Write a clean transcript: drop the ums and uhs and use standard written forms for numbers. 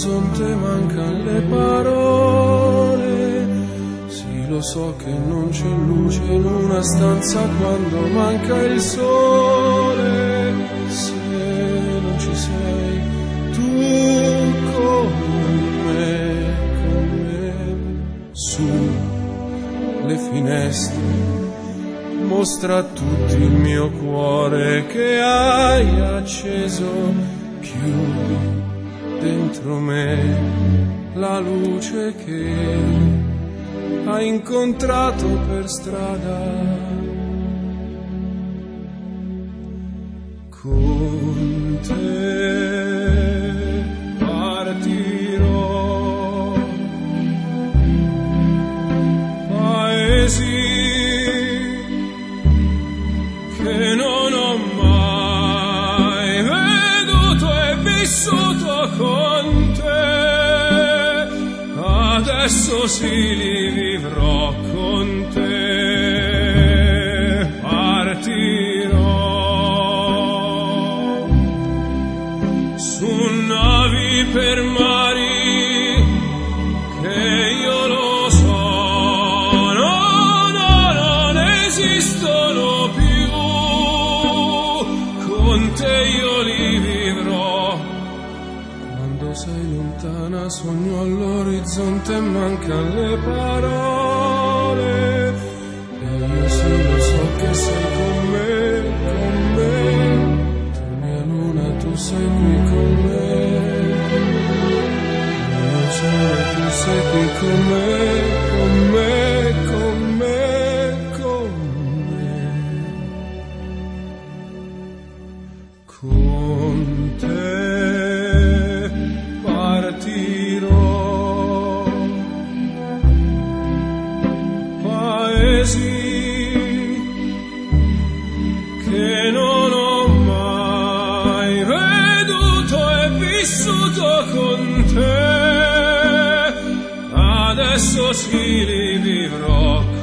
all'orizzonte mancano le parole. Sì, lo so che non c'è luce in una stanza quando manca il sole. Se non ci sei tu con me, su le finestre mostra a tutti il mio cuore che hai acceso. Chiudi dentro me la luce che hai incontrato per strada. Con te partirò, paesi che non ho mai veduto e vissuto con te, adesso sì li vivrò con te. Partirò su navi per mari che io lo so, non esistono più. Con te io li vivrò. Quando sei lontana sogno all'orizzonte e mancano le parole. E io sì lo so che sei con me, con me. Tu mia luna, tu sei qui con me. Io sono, tu sei qui con me, con me, con me, con me. Con te partirò, paesi che non ho mai veduto e vissuto con te, adesso sì li vivrò.